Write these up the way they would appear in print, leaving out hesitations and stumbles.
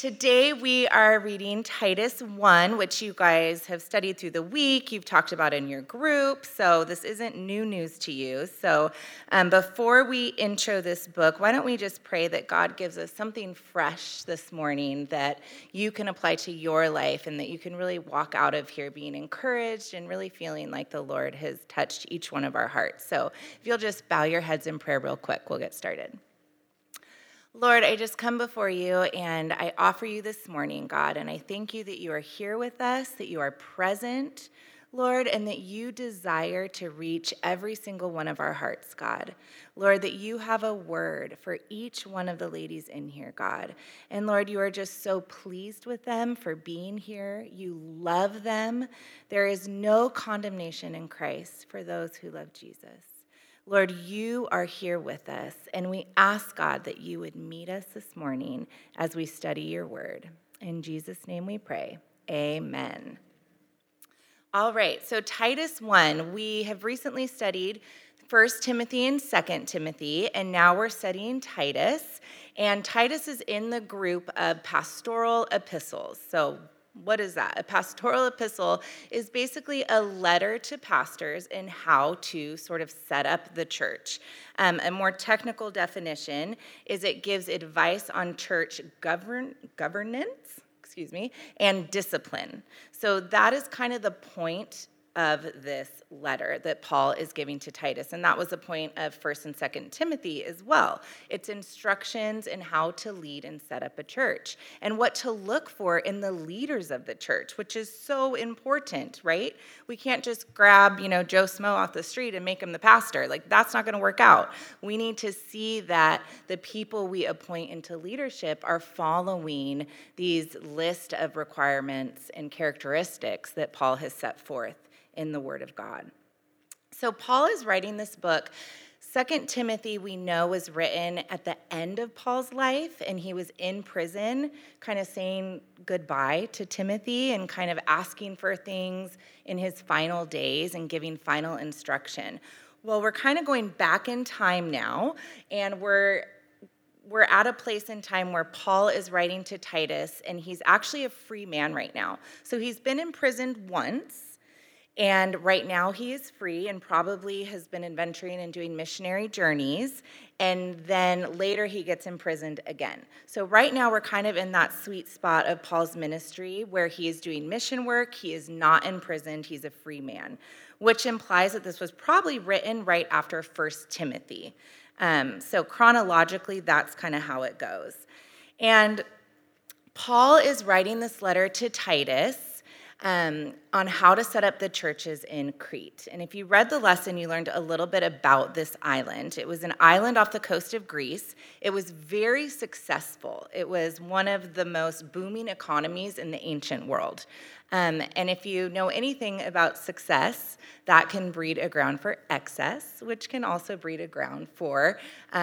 Today we are reading Titus 1, which you guys have studied through the week. You've talked about in your group, so this isn't new news to you. So before we intro this book, why don't we just pray that God gives us something fresh this morning that you can apply to your life and that you can really walk out of here being encouraged and really feeling like the Lord has touched each one of our hearts. So if you'll just bow your heads in prayer real quick, we'll get started. Lord, I just come before you and I offer you this morning, God, and I thank you that you are here with us, that you are present, Lord, and that you desire to reach every single one of our hearts, God. Lord, that you have a word for each one of the ladies in here, God. And Lord, you are just so pleased with them for being here. You love them. There is no condemnation in Christ for those who love Jesus. Lord, you are here with us, and we ask, God, that you would meet us this morning as we study your word. In Jesus' name we pray. Amen. All right, so Titus 1, we have recently studied 1 Timothy and 2 Timothy, and now we're studying Titus. And Titus is in the group of pastoral epistles. So what is that? A pastoral epistle is basically a letter to pastors in how to sort of set up the church. A more technical definition is it gives advice on church governance, and discipline. So that is kind of the point of this letter that Paul is giving to Titus. And that was the point of 1 and 2 Timothy as well. It's instructions in how to lead and set up a church and what to look for in the leaders of the church, which is so important, right? We can't just grab, Joe Smo off the street and make him the pastor. Like, that's not going to work out. We need to see that the people we appoint into leadership are following these list of requirements and characteristics that Paul has set forth in the Word of God. So Paul is writing this book. 2 Timothy, we know, was written at the end of Paul's life, and he was in prison, kind of saying goodbye to Timothy and kind of asking for things in his final days and giving final instruction. Well, we're kind of going back in time now, and we're at a place in time where Paul is writing to Titus, and he's actually a free man right now. So he's been imprisoned once, and right now he is free and probably has been adventuring and doing missionary journeys. And then later he gets imprisoned again. So right now we're kind of in that sweet spot of Paul's ministry where he is doing mission work. He is not imprisoned. He's a free man, which implies that this was probably written right after 1 Timothy. So chronologically, that's kind of how it goes. And Paul is writing this letter to Titus on how to set up the churches in Crete. And if you read the lesson, you learned a little bit about this island. It was an island off the coast of Greece. It was very successful. It was one of the most booming economies in the ancient world. And if you know anything about success, that can breed a ground for excess, which can also breed a ground for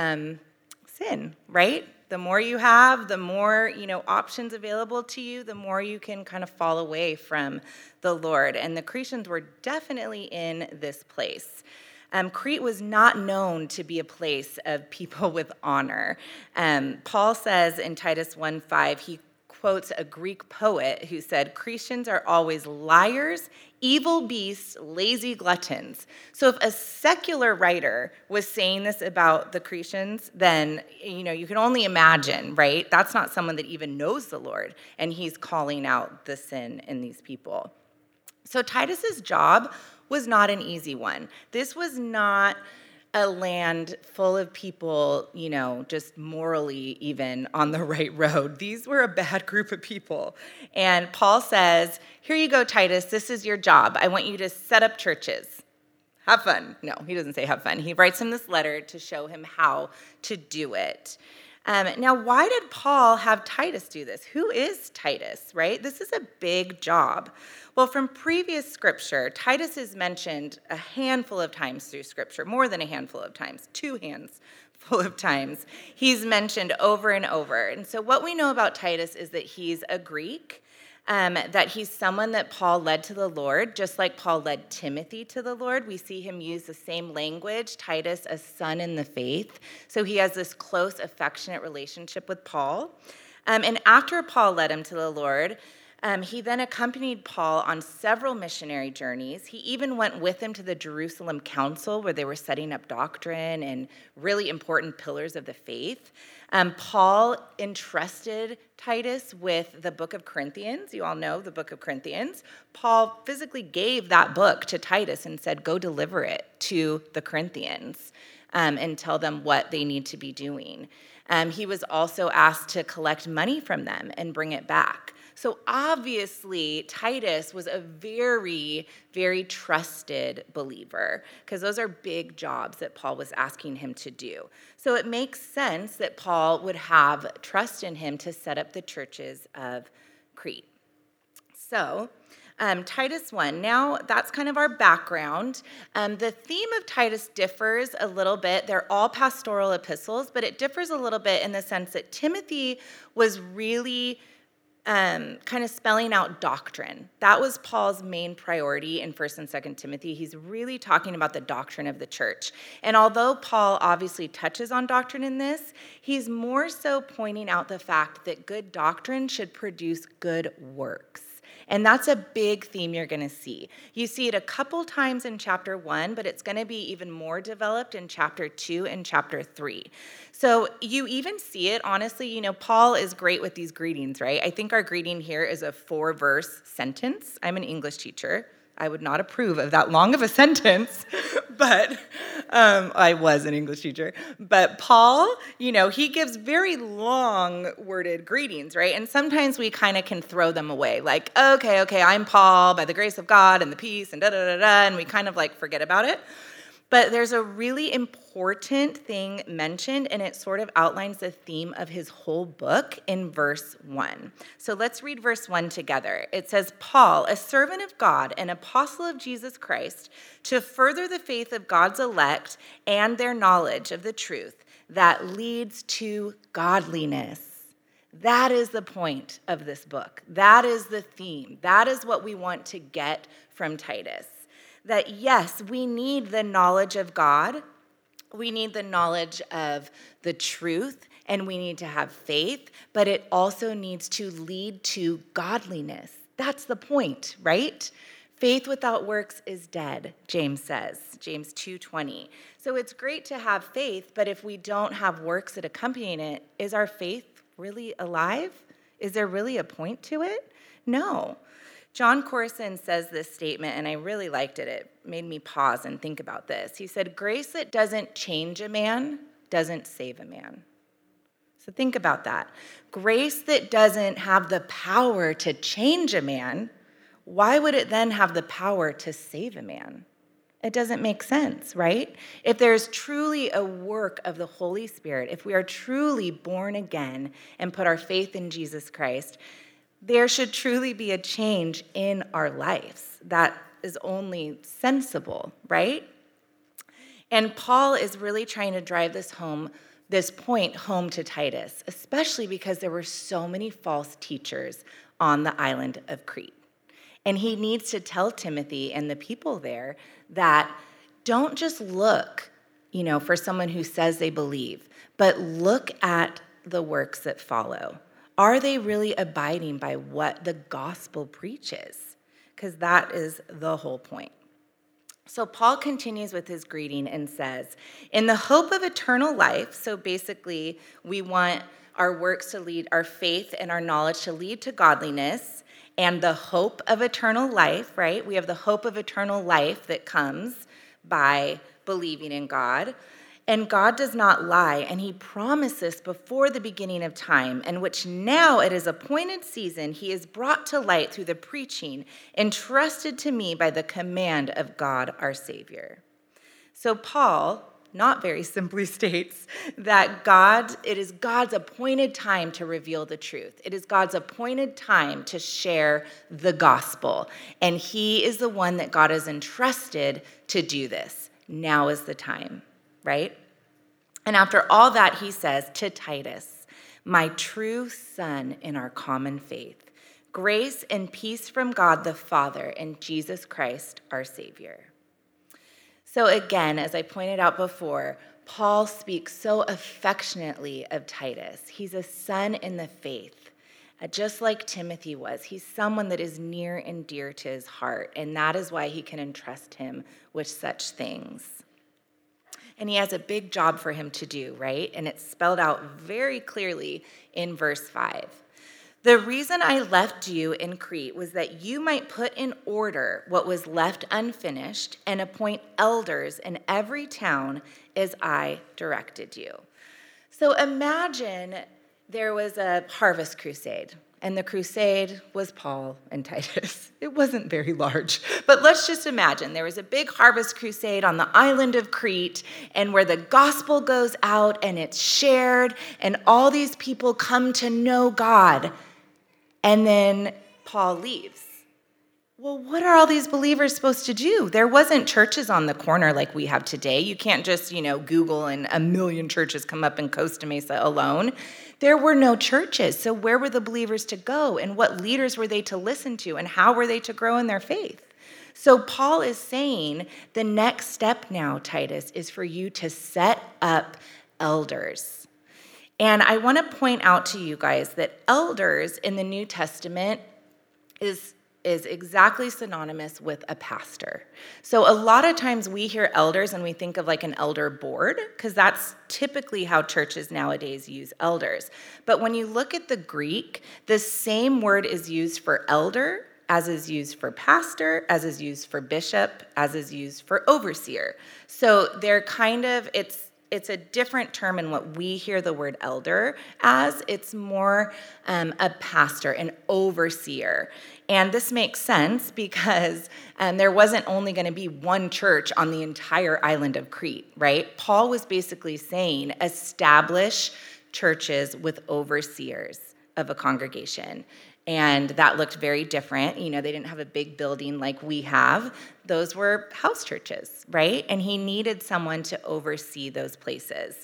sin, right? The more you have, the more, options available to you, the more you can kind of fall away from the Lord. And the Cretans were definitely in this place. Crete was not known to be a place of people with honor. Paul says in Titus 1:5, he quotes a Greek poet who said, "Cretans are always liars, evil beasts, lazy gluttons." So if a secular writer was saying this about the Cretans, then, you can only imagine, right? That's not someone that even knows the Lord, and he's calling out the sin in these people. So Titus's job was not an easy one. This was not a land full of people, just morally even on the right road. These were a bad group of people. And Paul says, "Here you go, Titus, this is your job. I want you to set up churches. Have fun." No, he doesn't say have fun. He writes him this letter to show him how to do it. Now, why did Paul have Titus do this? Who is Titus, right? This is a big job. Well, from previous scripture, Titus is mentioned a handful of times through scripture, more than a handful of times, 2 hands full of times. He's mentioned over and over. And so what we know about Titus is that he's a Greek, that he's someone that Paul led to the Lord, just like Paul led Timothy to the Lord. We see him use the same language, Titus, a son in the faith. So he has this close, affectionate relationship with Paul. And after Paul led him to the Lord, he then accompanied Paul on several missionary journeys. He even went with him to the Jerusalem Council, where they were setting up doctrine and really important pillars of the faith. Paul entrusted Titus with the book of Corinthians. You all know the book of Corinthians. Paul physically gave that book to Titus and said, go deliver it to the Corinthians and tell them what they need to be doing. He was also asked to collect money from them and bring it back. So obviously, Titus was a very, very trusted believer, because those are big jobs that Paul was asking him to do. So it makes sense that Paul would have trust in him to set up the churches of Crete. So Titus 1, now that's kind of our background. The theme of Titus differs a little bit. They're all pastoral epistles, but it differs a little bit in the sense that Timothy was really kind of spelling out doctrine. That was Paul's main priority in 1st and 2nd Timothy. He's really talking about the doctrine of the church. And although Paul obviously touches on doctrine in this, he's more so pointing out the fact that good doctrine should produce good works. And that's a big theme you're going to see. You see it a couple times in chapter 1, but it's going to be even more developed in chapter 2 and chapter 3. So you even see it, honestly, Paul is great with these greetings, right? I think our greeting here is a 4-verse sentence. I'm an English teacher. I would not approve of that long of a sentence, but I was an English teacher. But Paul, he gives very long-worded greetings, right? And sometimes we kind of can throw them away, like, okay, I'm Paul, by the grace of God and the peace, and da-da-da-da, and we kind of forget about it. But there's a really important thing mentioned, and it sort of outlines the theme of his whole book in verse 1. So let's read verse 1 together. It says, Paul, a servant of God, an apostle of Jesus Christ, to further the faith of God's elect and their knowledge of the truth that leads to godliness. That is the point of this book. That is the theme. That is what we want to get from Titus. That yes, we need the knowledge of God, we need the knowledge of the truth, and we need to have faith, but it also needs to lead to godliness. That's the point, right? Faith without works is dead, James says, James 2:20. So it's great to have faith, but if we don't have works that accompany it, is our faith really alive? Is there really a point to it? No. John Corson says this statement, and I really liked it. It made me pause and think about this. He said, grace that doesn't change a man doesn't save a man. So think about that. Grace that doesn't have the power to change a man, why would it then have the power to save a man? It doesn't make sense, right? If there's truly a work of the Holy Spirit, if we are truly born again and put our faith in Jesus Christ, there should truly be a change in our lives that is only sensible, right? And Paul is really trying to drive this point home to Titus, especially because there were so many false teachers on the island of Crete. And he needs to tell Timothy and the people there that don't just look, for someone who says they believe, but look at the works that follow. Are they really abiding by what the gospel preaches? Because that is the whole point. So Paul continues with his greeting and says, in the hope of eternal life, so basically we want our works to lead, our faith and our knowledge to lead to godliness, and the hope of eternal life, right? We have the hope of eternal life that comes by believing in God. And God does not lie, and he promised this before the beginning of time, in which now at his appointed season he is brought to light through the preaching entrusted to me by the command of God our Savior. So Paul, not very simply, states that it is God's appointed time to reveal the truth. It is God's appointed time to share the gospel, and he is the one that God has entrusted to do this. Now is the time. Right? And after all that, he says to Titus, my true son in our common faith, grace and peace from God the Father and Jesus Christ our Savior. So again, as I pointed out before, Paul speaks so affectionately of Titus. He's a son in the faith. just like Timothy was. He's someone that is near and dear to his heart, and that is why he can entrust him with such things. And he has a big job for him to do, right? And it's spelled out very clearly in verse 5. The reason I left you in Crete was that you might put in order what was left unfinished and appoint elders in every town as I directed you. So imagine there was a harvest crusade, and the crusade was Paul and Titus. It wasn't very large, but let's just imagine there was a big harvest crusade on the island of Crete, and where the gospel goes out and it's shared, and all these people come to know God, and then Paul leaves. Well, what are all these believers supposed to do? There wasn't churches on the corner like we have today. You can't just, Google and a million churches come up in Costa Mesa alone. There were no churches. So where were the believers to go? And what leaders were they to listen to? And how were they to grow in their faith? So Paul is saying the next step now, Titus, is for you to set up elders. And I want to point out to you guys that elders in the New Testament is exactly synonymous with a pastor. So a lot of times we hear elders and we think of like an elder board, because that's typically how churches nowadays use elders. But when you look at the Greek, the same word is used for elder, as is used for pastor, as is used for bishop, as is used for overseer. So they're it's a different term in what we hear the word elder as. It's more a pastor, an overseer. And this makes sense because there wasn't only going to be one church on the entire island of Crete, right? Paul was basically saying establish churches with overseers of a congregation. And that looked very different. They didn't have a big building like we have. Those were house churches, right? And he needed someone to oversee those places.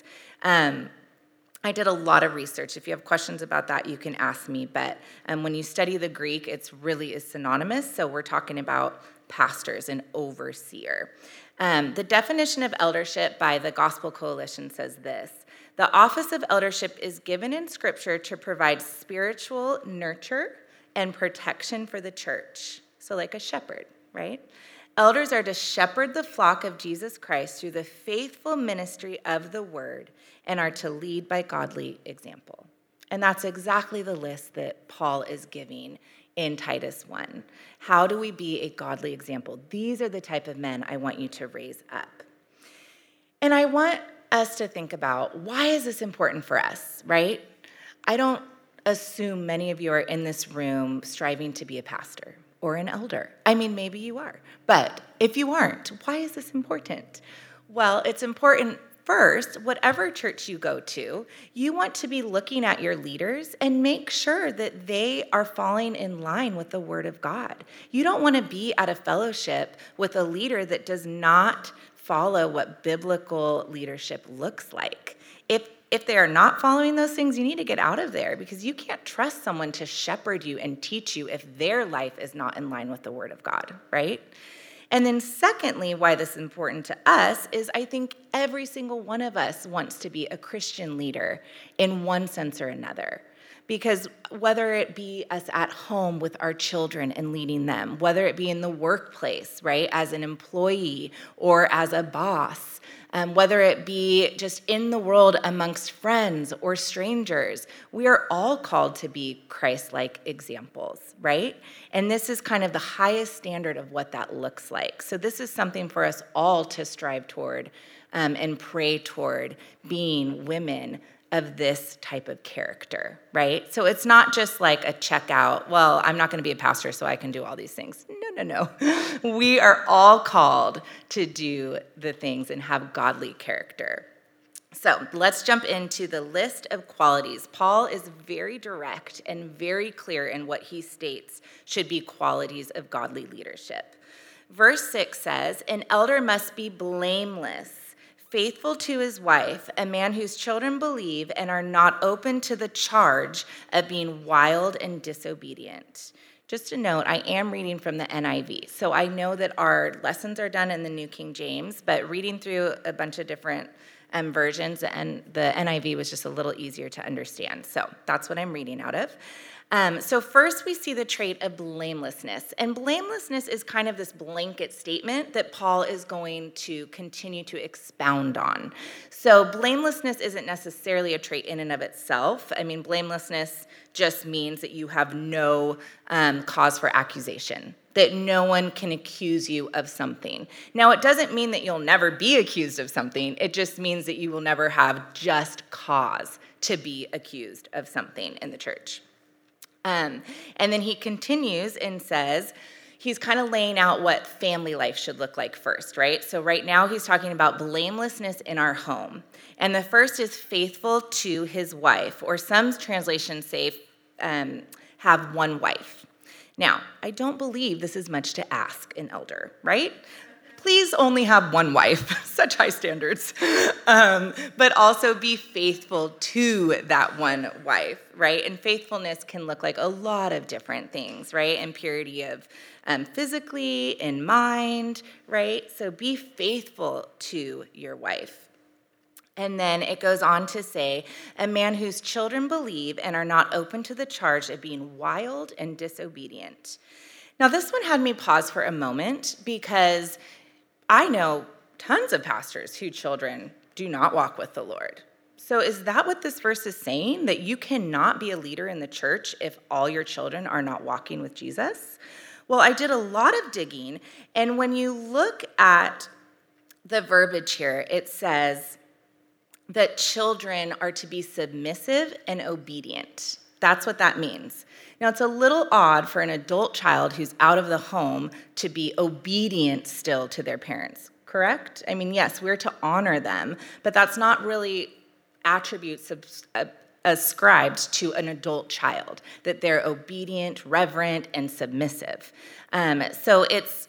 I did a lot of research. If you have questions about that, you can ask me. But when you study the Greek, it's really is synonymous. So we're talking about pastors and overseer. The definition of eldership by the Gospel Coalition says this: the office of eldership is given in Scripture to provide spiritual nurture and protection for the church. So like a shepherd, right? Elders are to shepherd the flock of Jesus Christ through the faithful ministry of the word and are to lead by godly example. And that's exactly the list that Paul is giving in Titus 1. How do we be a godly example? These are the type of men I want you to raise up. And I want us to think about, why is this important for us, right? I don't assume many of you are in this room striving to be a pastor or an elder. I mean, maybe you are. But if you aren't, why is this important? Well, it's important. First, whatever church you go to, you want to be looking at your leaders and make sure that they are falling in line with the Word of God. You don't want to be at a fellowship with a leader that does not follow what biblical leadership looks like. If they are not following those things, you need to get out of there, because you can't trust someone to shepherd you and teach you if their life is not in line with the Word of God, right? And then secondly, why this is important to us is I think every single one of us wants to be a Christian leader in one sense or another. Because whether it be us at home with our children and leading them, whether it be in the workplace, right, as an employee or as a boss, whether it be just in the world amongst friends or strangers, we are all called to be Christ-like examples, right? And this is kind of the highest standard of what that looks like. So this is something for us all to strive toward and pray toward, being women of this type of character, right? So it's not just like a checkout, well, I'm not going to be a pastor, so I can do all these things. No. We are all called to do the things and have godly character. So let's jump into the list of qualities. Paul is very direct and very clear in what he states should be qualities of godly leadership. Verse 6 says, an elder must be blameless, faithful to his wife, a man whose children believe and are not open to the charge of being wild and disobedient. Just a note, I am reading from the NIV. So I know that our lessons are done in the New King James, but reading through a bunch of different versions, and the NIV was just a little easier to understand. So that's what I'm reading out of. So first we see the trait of blamelessness. And blamelessness is kind of this blanket statement that Paul is going to continue to expound on. So blamelessness isn't necessarily a trait in and of itself. I mean, blamelessness just means that you have no cause for accusation, that no one can accuse you of something. Now, it doesn't mean that you'll never be accused of something. It just means that you will never have just cause to be accused of something in the church. And then he continues and says, he's kind of laying out what family life should look like first, right? So right now he's talking about blamelessness in our home. And the first is faithful to his wife, or some translations say have one wife. Now, I don't believe this is much to ask an elder, right? Please only have one wife, such high standards, but also be faithful to that one wife, right? And faithfulness can look like a lot of different things, right? And purity of physically, in mind, right? So be faithful to your wife. And then it goes on to say, a man whose children believe and are not open to the charge of being wild and disobedient. Now, this one had me pause for a moment because I know tons of pastors whose children do not walk with the Lord. So is that what this verse is saying? That you cannot be a leader in the church if all your children are not walking with Jesus? Well, I did a lot of digging, and when you look at the verbiage here, it says that children are to be submissive and obedient. That's what that means. Now, it's a little odd for an adult child who's out of the home to be obedient still to their parents, correct? I mean, yes, we're to honor them, but that's not really attributes ascribed to an adult child, that they're obedient, reverent, and submissive. So it's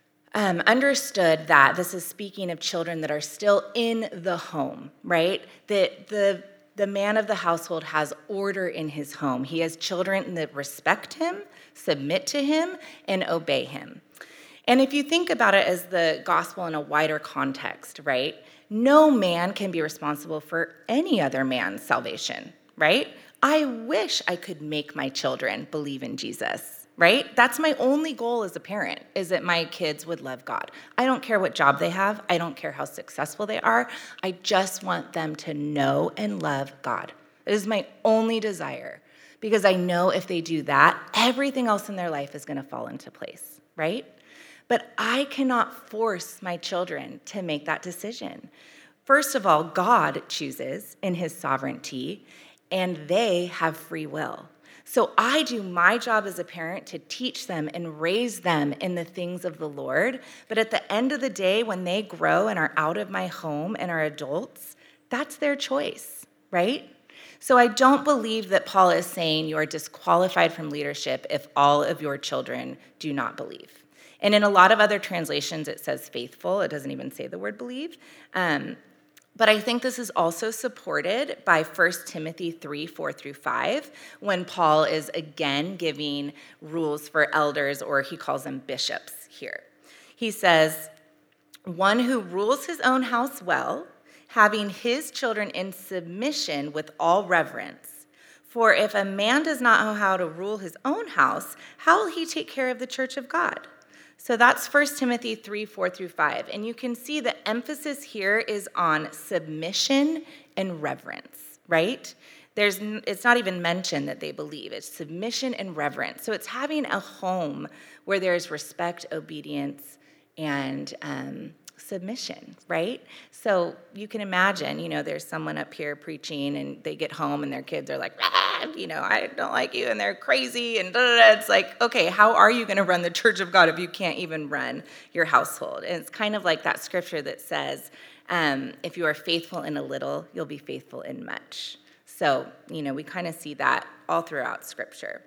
understood that this is speaking of children that are still in the home, right? That the man of the household has order in his home. He has children that respect him, submit to him, and obey him. And if you think about it as the gospel in a wider context, right? No man can be responsible for any other man's salvation, right? I wish I could make my children believe in Jesus, right? That's my only goal as a parent, is that my kids would love God. I don't care what job they have. I don't care how successful they are. I just want them to know and love God. It is my only desire, because I know if they do that, everything else in their life is going to fall into place, right? But I cannot force my children to make that decision. First of all, God chooses in his sovereignty, and they have free will. So I do my job as a parent to teach them and raise them in the things of the Lord. But at the end of the day, when they grow and are out of my home and are adults, that's their choice, right? So I don't believe that Paul is saying you are disqualified from leadership if all of your children do not believe. And in a lot of other translations, it says faithful. It doesn't even say the word believe. But I think this is also supported by 1 Timothy 3:4-5, when Paul is again giving rules for elders, or he calls them bishops here. He says, one who rules his own house well, having his children in submission with all reverence. For if a man does not know how to rule his own house, how will he take care of the church of God? So that's 1 Timothy 3:4-5. And you can see the emphasis here is on submission and reverence, right? It's not even mentioned that they believe. It's submission and reverence. So it's having a home where there's respect, obedience, and submission, right? So you can imagine, there's someone up here preaching and they get home and their kids are like, I don't like you, and they're crazy, and It's like, okay, how are you going to run the church of God if you can't even run your household? And it's kind of like that scripture that says, if you are faithful in a little, you'll be faithful in much. So, we kind of see that all throughout scripture.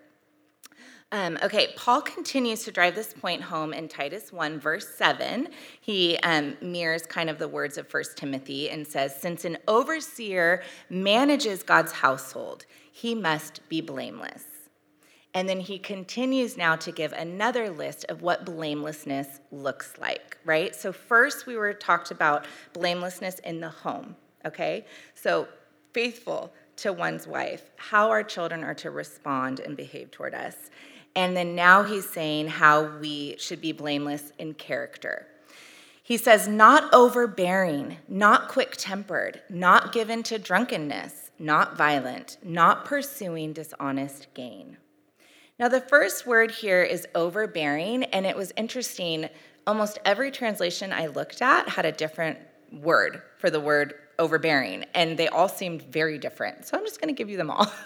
Paul continues to drive this point home in Titus 1, verse 7. He mirrors kind of the words of 1 Timothy and says, since an overseer manages God's household, he must be blameless. And then he continues now to give another list of what blamelessness looks like, right? So first we talked about blamelessness in the home, okay? So faithful to one's wife, how our children are to respond and behave toward us. And then now he's saying how we should be blameless in character. He says, not overbearing, not quick-tempered, not given to drunkenness, not violent, not pursuing dishonest gain. Now, the first word here is overbearing, and it was interesting. Almost every translation I looked at had a different word for the word overbearing, and they all seemed very different. So I'm just going to give you them all.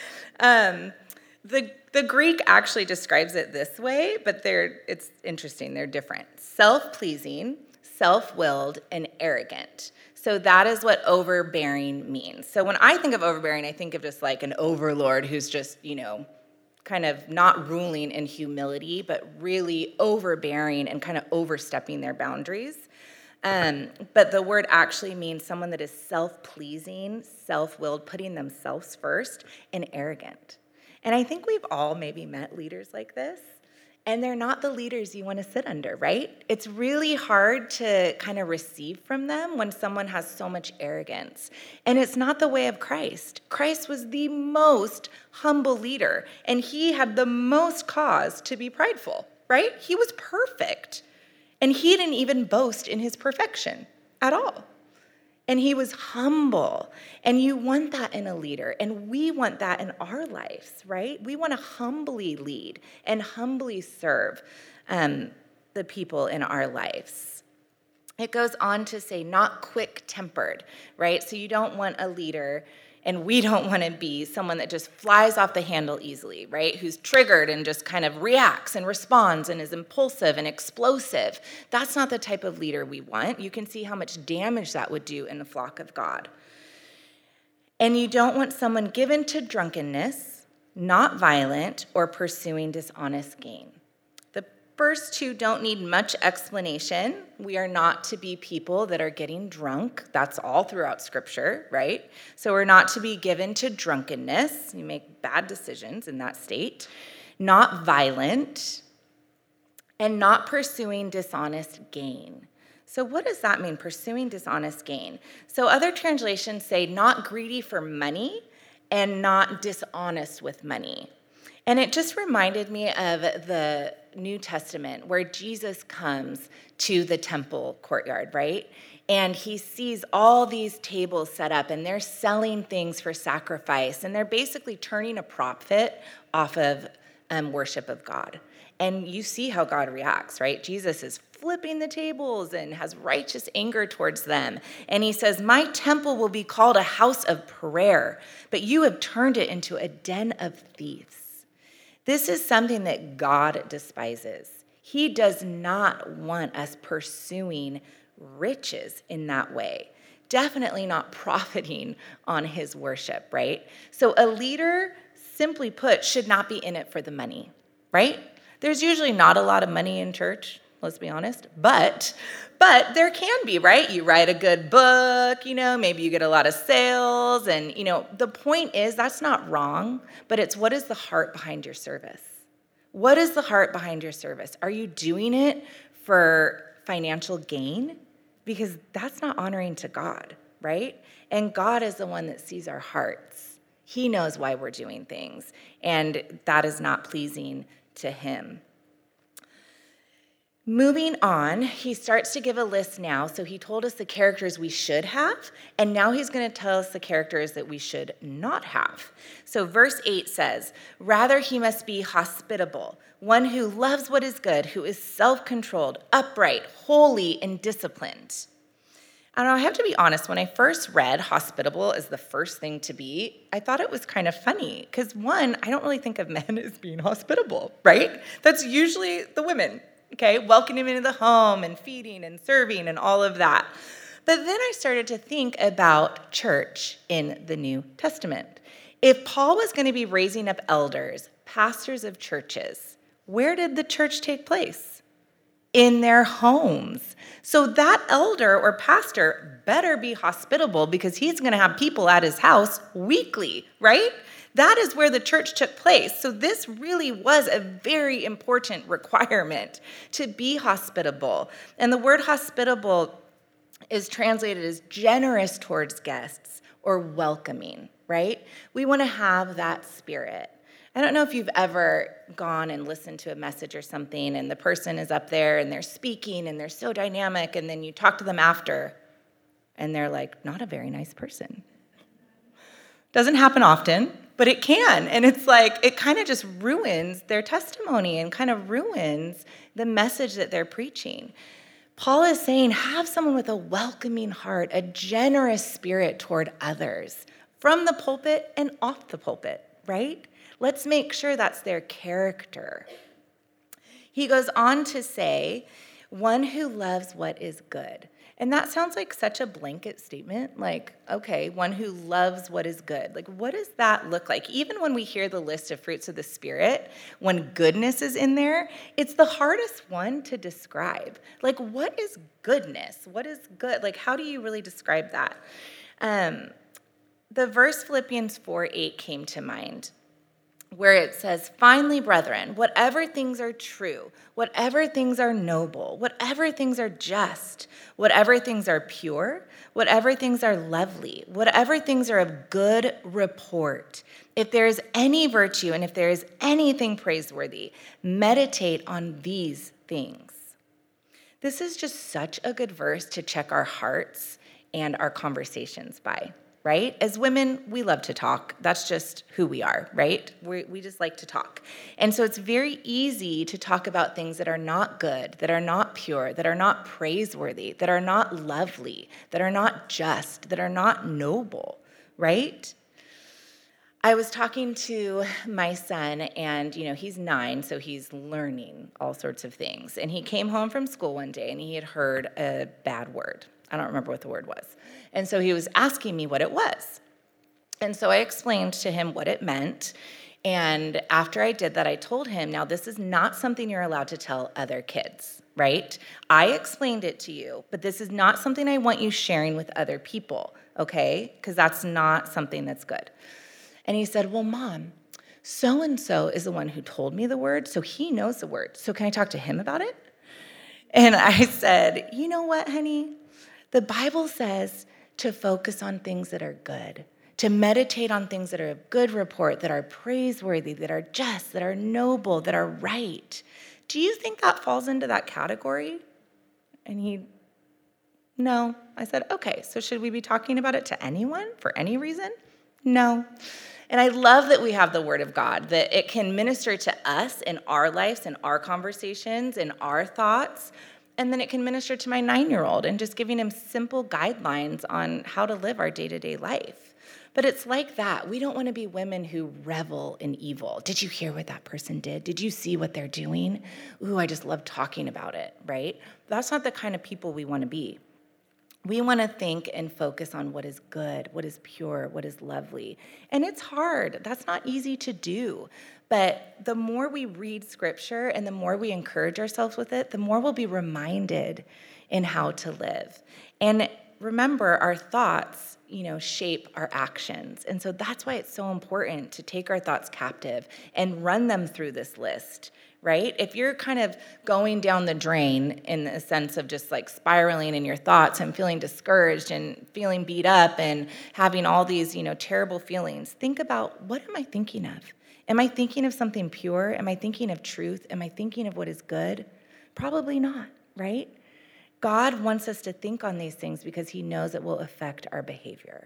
The Greek actually describes it this way, but it's interesting. They're different. Self-pleasing, self-willed, and arrogant. So that is what overbearing means. So when I think of overbearing, I think of just like an overlord who's just, kind of not ruling in humility, but really overbearing and kind of overstepping their boundaries. But the word actually means someone that is self-pleasing, self-willed, putting themselves first, and arrogant. And I think we've all maybe met leaders like this, and they're not the leaders you want to sit under, right? It's really hard to kind of receive from them when someone has so much arrogance. And it's not the way of Christ. Christ was the most humble leader, and he had the most cause to be prideful, right? He was perfect, and he didn't even boast in his perfection at all. And he was humble. And you want that in a leader. And we want that in our lives, right? We want to humbly lead and humbly serve the people in our lives. It goes on to say not quick-tempered, right? So you don't want a leader, and we don't want to be someone that just flies off the handle easily, right? Who's triggered and just kind of reacts and responds and is impulsive and explosive. That's not the type of leader we want. You can see how much damage that would do in the flock of God. And you don't want someone given to drunkenness, not violent, or pursuing dishonest gain. The first two don't need much explanation. We are not to be people that are getting drunk. That's all throughout Scripture, right? So we're not to be given to drunkenness. You make bad decisions in that state. Not violent, and not pursuing dishonest gain. So what does that mean, pursuing dishonest gain? So other translations say not greedy for money and not dishonest with money. And it just reminded me of the New Testament where Jesus comes to the temple courtyard, right? And he sees all these tables set up, and they're selling things for sacrifice, and they're basically turning a profit off of worship of God. And you see how God reacts, right? Jesus is flipping the tables and has righteous anger towards them. And he says, my temple will be called a house of prayer, but you have turned it into a den of thieves. This is something that God despises. He does not want us pursuing riches in that way. Definitely not profiting on his worship, right? So a leader, simply put, should not be in it for the money, right? There's usually not a lot of money in church, let's be honest, but there can be, right? You write a good book, maybe you get a lot of sales, and, the point is that's not wrong, but it's what is the heart behind your service? What is the heart behind your service? Are you doing it for financial gain? Because that's not honoring to God, right? And God is the one that sees our hearts. He knows why we're doing things, and that is not pleasing to him. Moving on, he starts to give a list now. So he told us the characters we should have, and now he's going to tell us the characters that we should not have. So verse 8 says, rather he must be hospitable, one who loves what is good, who is self-controlled, upright, holy, and disciplined. And I have to be honest, when I first read hospitable as the first thing to be, I thought it was kind of funny because, one, I don't really think of men as being hospitable, right? That's usually the women, okay? Welcoming them into the home and feeding and serving and all of that. But then I started to think about church in the New Testament. If Paul was going to be raising up elders, pastors of churches, where did the church take place? In their homes. So that elder or pastor better be hospitable because he's going to have people at his house weekly, right? That is where the church took place. So this really was a very important requirement to be hospitable. And the word hospitable is translated as generous towards guests or welcoming, right? We want to have that spirit. I don't know if you've ever gone and listened to a message or something, and the person is up there and they're speaking and they're so dynamic, and then you talk to them after, and they're like, not a very nice person. Doesn't happen often, but it can. And it's like, it kind of just ruins their testimony and kind of ruins the message that they're preaching. Paul is saying, have someone with a welcoming heart, a generous spirit toward others, from the pulpit and off the pulpit, right? Let's make sure that's their character. He goes on to say, one who loves what is good. And that sounds like such a blanket statement, like, okay, one who loves what is good. Like, what does that look like? Even when we hear the list of fruits of the Spirit, when goodness is in there, it's the hardest one to describe. Like, what is goodness? What is good? Like, how do you really describe that? The verse Philippians 4:8 came to mind, where it says, finally, brethren, whatever things are true, whatever things are noble, whatever things are just, whatever things are pure, whatever things are lovely, whatever things are of good report, if there is any virtue and if there is anything praiseworthy, meditate on these things. This is just such a good verse to check our hearts and our conversations by. Right? As women, we love to talk. That's just who we are, right? We just like to talk. And so it's very easy to talk about things that are not good, that are not pure, that are not praiseworthy, that are not lovely, that are not just, that are not noble, right? I was talking to my son, and he's 9, so he's learning all sorts of things. And he came home from school one day, and he had heard a bad word. I don't remember what the word was. And so he was asking me what it was. And so I explained to him what it meant. And after I did that, I told him, now this is not something you're allowed to tell other kids, right? I explained it to you, but this is not something I want you sharing with other people, okay? Because that's not something that's good. And he said, well, Mom, so-and-so is the one who told me the word, so he knows the word. So can I talk to him about it? And I said, you know what, honey? The Bible says to focus on things that are good, to meditate on things that are of good report, that are praiseworthy, that are just, that are noble, that are right. Do you think that falls into that category? And no. I said, okay, so should we be talking about it to anyone for any reason? No. And I love that we have the Word of God, that it can minister to us in our lives, in our conversations, in our thoughts. And then it can minister to my 9-year-old and just giving him simple guidelines on how to live our day-to-day life. But it's like that. We don't want to be women who revel in evil. Did you hear what that person did? Did you see what they're doing? Ooh, I just love talking about it, right? That's not the kind of people we want to be. We want to think and focus on what is good, what is pure, what is lovely. And it's hard. That's not easy to do. But the more we read Scripture and the more we encourage ourselves with it, the more we'll be reminded in how to live. And remember, our thoughts, shape our actions. And so that's why it's so important to take our thoughts captive and run them through this list, right? If you're kind of going down the drain in the sense of just like spiraling in your thoughts and feeling discouraged and feeling beat up and having all these, terrible feelings, think about, what am I thinking of? Am I thinking of something pure? Am I thinking of truth? Am I thinking of what is good? Probably not, right? God wants us to think on these things because he knows it will affect our behavior.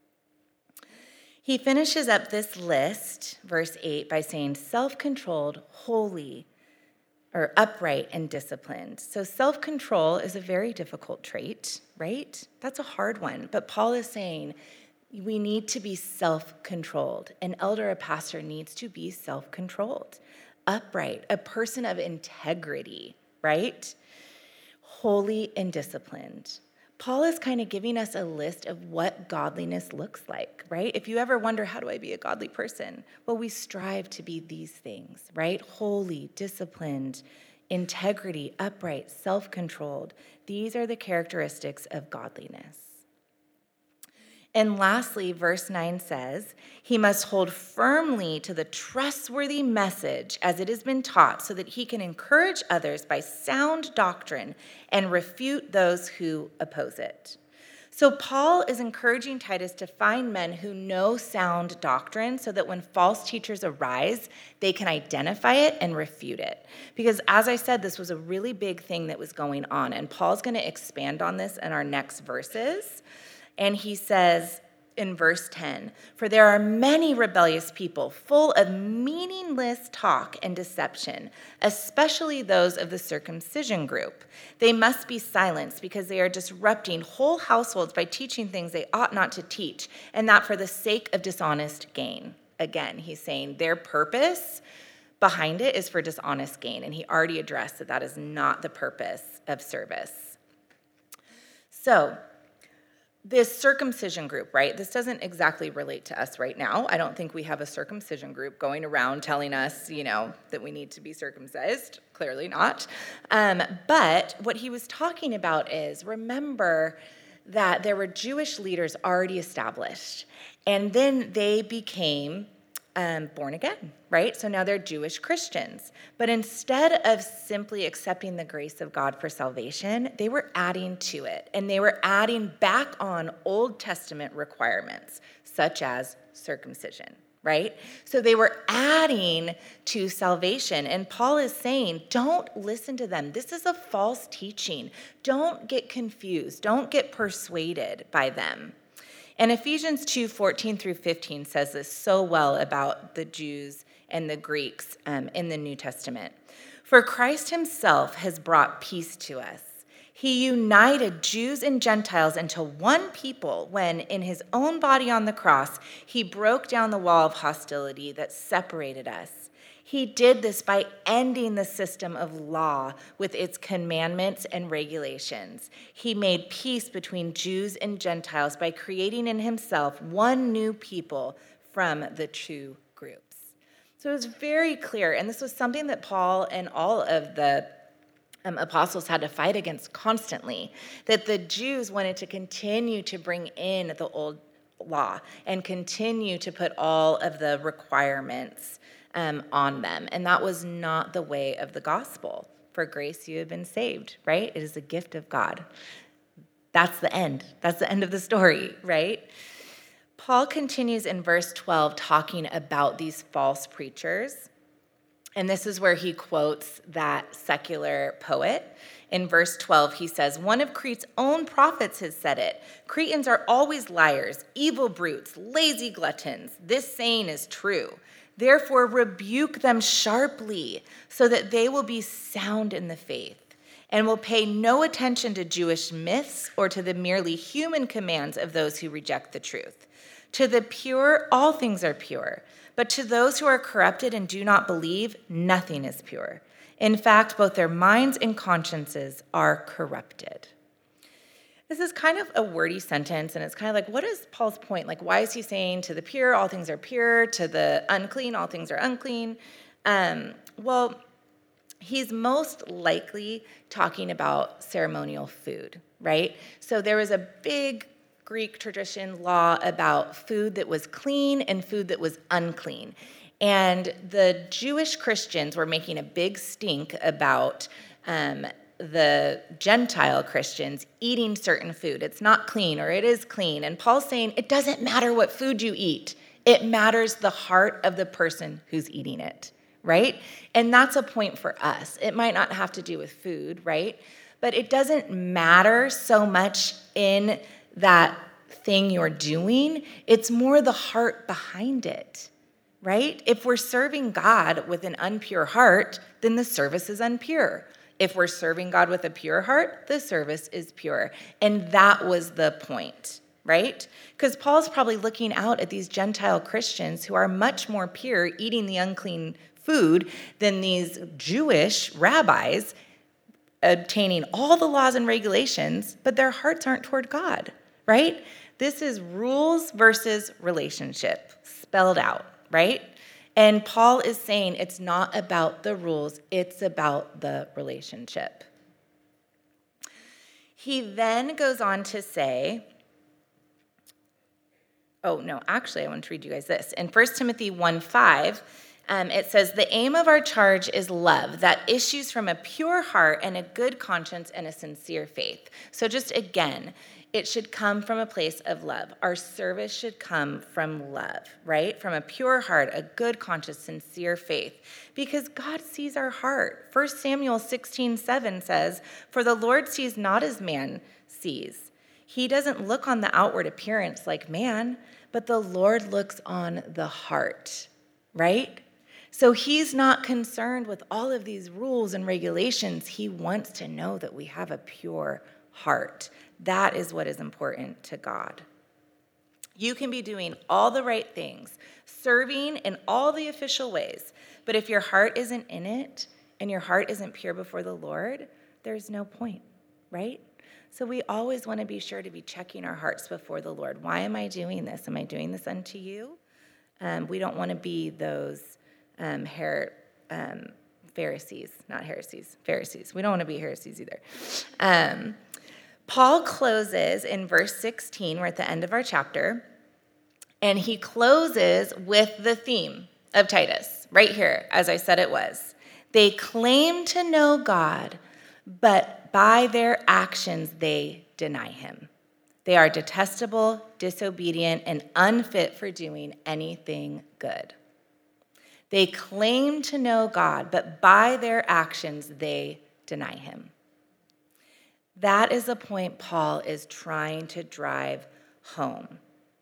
He finishes up this list, verse 8, by saying, self-controlled, holy, or upright and disciplined. So self-control is a very difficult trait, right? That's a hard one. But Paul is saying we need to be self-controlled. An elder, a pastor, needs to be self-controlled, upright, a person of integrity, right? Holy and disciplined. Paul is kind of giving us a list of what godliness looks like, right? If you ever wonder, how do I be a godly person? Well, we strive to be these things, right? Holy, disciplined, integrity, upright, self-controlled. These are the characteristics of godliness. And lastly, verse 9 says, he must hold firmly to the trustworthy message as it has been taught so that he can encourage others by sound doctrine and refute those who oppose it. So Paul is encouraging Titus to find men who know sound doctrine so that when false teachers arise, they can identify it and refute it. Because as I said, this was a really big thing that was going on. And Paul's going to expand on this in our next verses. And he says in verse 10, "For there are many rebellious people full of meaningless talk and deception, especially those of the circumcision group. They must be silenced because they are disrupting whole households by teaching things they ought not to teach, and that for the sake of dishonest gain." Again, he's saying their purpose behind it is for dishonest gain, and he already addressed that that is not the purpose of service. So, this circumcision group, right? This doesn't exactly relate to us right now. I don't think we have a circumcision group going around telling us, that we need to be circumcised. Clearly not. But what he was talking about is, remember that there were Jewish leaders already established, and then they became born again, right? So now they're Jewish Christians. But instead of simply accepting the grace of God for salvation, they were adding to it. And they were adding back on Old Testament requirements, such as circumcision, right? So they were adding to salvation. And Paul is saying, don't listen to them. This is a false teaching. Don't get confused. Don't get persuaded by them. And Ephesians 2:14 through 15 says this so well about the Jews and the Greeks in the New Testament. "For Christ himself has brought peace to us. He united Jews and Gentiles into one people when, in his own body on the cross, he broke down the wall of hostility that separated us. He did this by ending the system of law with its commandments and regulations. He made peace between Jews and Gentiles by creating in himself one new people from the two groups." So it was very clear, and this was something that Paul and all of the apostles had to fight against constantly, that the Jews wanted to continue to bring in the old law and continue to put all of the requirements on them. And that was not the way of the gospel. For grace you have been saved, right? It is a gift of God. That's the end. That's the end of the story, right? Paul continues in verse 12 talking about these false preachers. And this is where he quotes that secular poet. In verse 12, he says, "One of Crete's own prophets has said it. Cretans are always liars, evil brutes, lazy gluttons. This saying is true. Therefore, rebuke them sharply so that they will be sound in the faith and will pay no attention to Jewish myths or to the merely human commands of those who reject the truth. To the pure, all things are pure, but to those who are corrupted and do not believe, nothing is pure. In fact, both their minds and consciences are corrupted." This is kind of a wordy sentence, and it's kind of like, what is Paul's point? Like, why is he saying to the pure, all things are pure, to the unclean, all things are unclean? Well, he's most likely talking about ceremonial food, right? So there was a big Greek tradition law about food that was clean and food that was unclean. And the Jewish Christians were making a big stink about the Gentile Christians eating certain food. It's not clean or it is clean. And Paul's saying it doesn't matter what food you eat. It matters the heart of the person who's eating it, right? And that's a point for us. It might not have to do with food, right? But it doesn't matter so much in that thing you're doing. It's more the heart behind it, right? If we're serving God with an impure heart, then the service is impure. If we're serving God with a pure heart, the service is pure. And that was the point, right? Because Paul's probably looking out at these Gentile Christians who are much more pure eating the unclean food than these Jewish rabbis obtaining all the laws and regulations, but their hearts aren't toward God, right? This is rules versus relationship spelled out, right? And Paul is saying it's not about the rules, it's about the relationship. He then goes on to say, I want to read you guys this. In 1 Timothy 1:5, it says, "The aim of our charge is love that issues from a pure heart and a good conscience and a sincere faith." So just again, it should come from a place of love. Our service should come from love, right? From a pure heart, a good conscience, sincere faith, because God sees our heart. 1 Samuel 16:7 says, "For the Lord sees not as man sees. He doesn't look on the outward appearance like man, but the Lord looks on the heart," right? So he's not concerned with all of these rules and regulations. He wants to know that we have a pure heart. That is what is important to God. You can be doing all the right things, serving in all the official ways, but if your heart isn't in it and your heart isn't pure before the Lord, there's no point, right? So we always want to be sure to be checking our hearts before the Lord. Why am I doing this? Am I doing this unto you? We don't want to be those Pharisees, not heresies, Pharisees. We don't want to be heresies either. Paul closes in verse 16. We're at the end of our chapter. And he closes with the theme of Titus, right here, as I said it was. They claim to know God, but by their actions they deny him. They are detestable, disobedient, and unfit for doing anything good. They claim to know God, but by their actions they deny him. That is the point Paul is trying to drive home.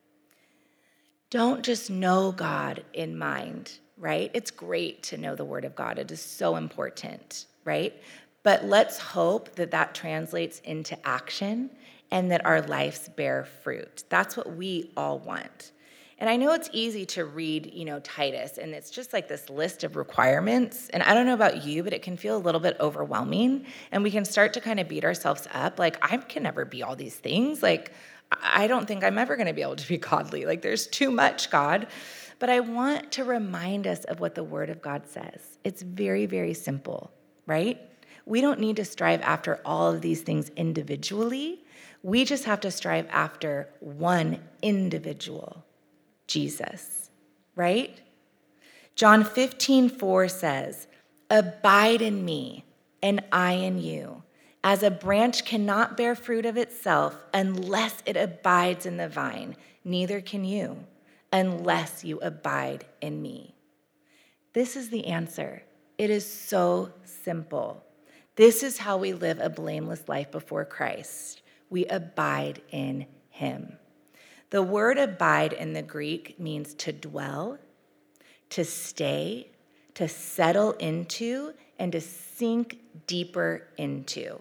Don't just know God in mind, right? It's great to know the Word of God. It is so important, right? But let's hope that that translates into action and that our lives bear fruit. That's what we all want. And I know it's easy to read, Titus, and it's just like this list of requirements. And I don't know about you, but it can feel a little bit overwhelming. And we can start to kind of beat ourselves up. Like, I can never be all these things. Like, I don't think I'm ever going to be able to be godly. Like, there's too much, God. But I want to remind us of what the Word of God says. It's very, very simple, right? We don't need to strive after all of these things individually. We just have to strive after one individual, Jesus, right? John 15:4 says, "Abide in me, and I in you, as a branch cannot bear fruit of itself unless it abides in the vine, neither can you unless you abide in me." This is the answer. It is so simple. This is how we live a blameless life before Christ. We abide in him. The word abide in the Greek means to dwell, to stay, to settle into, and to sink deeper into.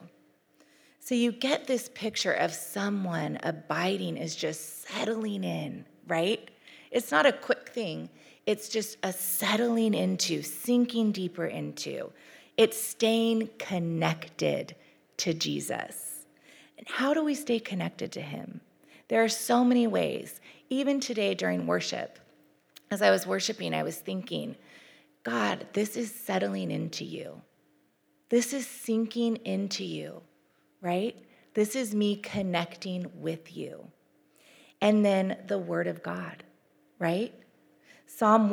So you get this picture of someone abiding is just settling in, right? It's not a quick thing. It's just a settling into, sinking deeper into. It's staying connected to Jesus. And how do we stay connected to him? There are so many ways. Even today during worship, as I was worshiping, I was thinking, God, this is settling into you. This is sinking into you, right? This is me connecting with you. And then the Word of God, right? Psalm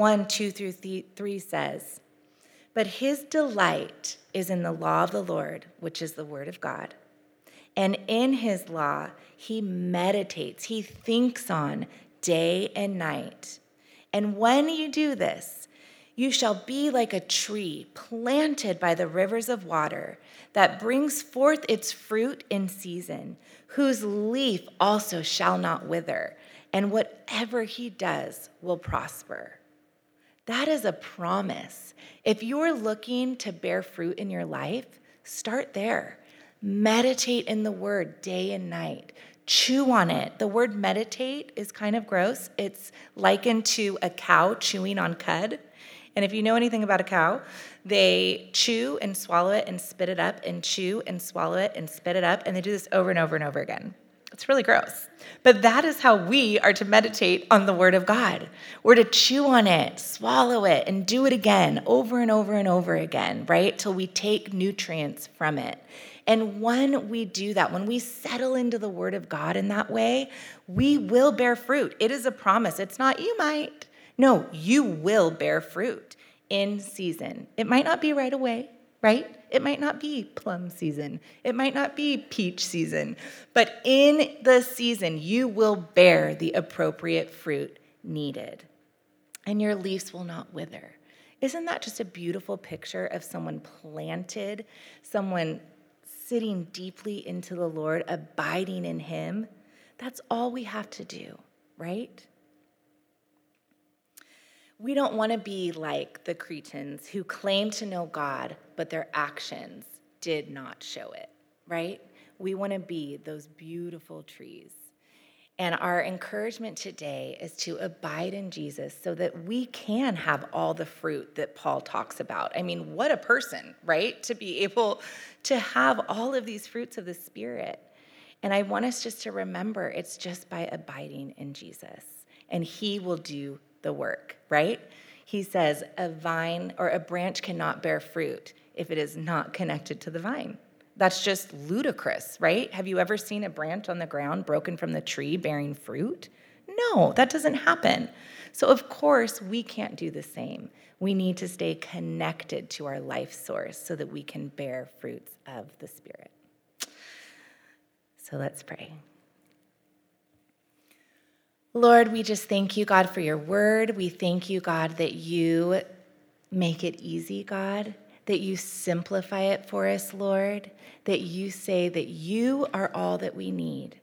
1:2-3 says, "But his delight is in the law of the Lord," which is the Word of God. "And in his law, he meditates," he thinks on day and night. "And when you do this, you shall be like a tree planted by the rivers of water that brings forth its fruit in season, whose leaf also shall not wither, and whatever he does will prosper." That is a promise. If you're looking to bear fruit in your life, start there. Meditate in the word day and night. Chew on it. The word meditate is kind of gross. It's likened to a cow chewing on cud. And if you know anything about a cow, they chew and swallow it and spit it up and chew and swallow it and spit it up. And they do this over and over and over again. It's really gross. But that is how we are to meditate on the Word of God. We're to chew on it, swallow it, and do it again over and over and over again, right? Till we take nutrients from it. And when we do that, when we settle into the Word of God in that way, we will bear fruit. It is a promise. It's not you might. No, you will bear fruit in season. It might not be right away. right? It might not be plum season. It might not be peach season. But in the season, you will bear the appropriate fruit needed, and your leaves will not wither. Isn't that just a beautiful picture of someone planted, someone sitting deeply into the Lord, abiding in him? That's all we have to do, right? We don't want to be like the Cretans who claim to know God, but their actions did not show it, right? We want to be those beautiful trees. And our encouragement today is to abide in Jesus so that we can have all the fruit that Paul talks about. I mean, what a person, right? To be able to have all of these fruits of the Spirit. And I want us just to remember it's just by abiding in Jesus, and he will do the work, right? He says a vine or a branch cannot bear fruit if it is not connected to the vine. That's just ludicrous, right? Have you ever seen a branch on the ground broken from the tree bearing fruit? No, that doesn't happen. So of course, we can't do the same. We need to stay connected to our life source so that we can bear fruits of the Spirit. So let's pray. Lord, we just thank you, God, for your word. We thank you, God, that you make it easy, God, that you simplify it for us, Lord, that you say that you are all that we need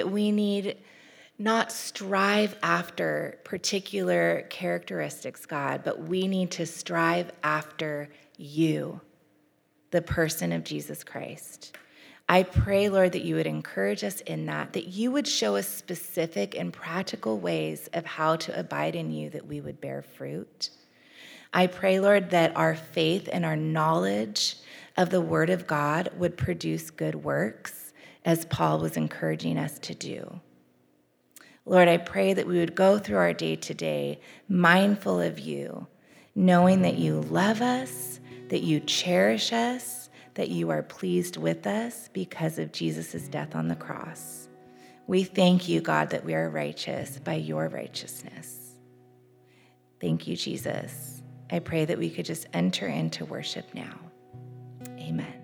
not strive after particular characteristics, God, but we need to strive after you, the person of Jesus Christ. I pray, Lord, that you would encourage us in that you would show us specific and practical ways of how to abide in you, that we would bear fruit. I pray, Lord, that our faith and our knowledge of the Word of God would produce good works, as Paul was encouraging us to do. Lord, I pray that we would go through our day to day mindful of you, knowing that you love us, that you cherish us, that you are pleased with us because of Jesus' death on the cross. We thank you, God, that we are righteous by your righteousness. Thank you, Jesus. I pray that we could just enter into worship now. Amen.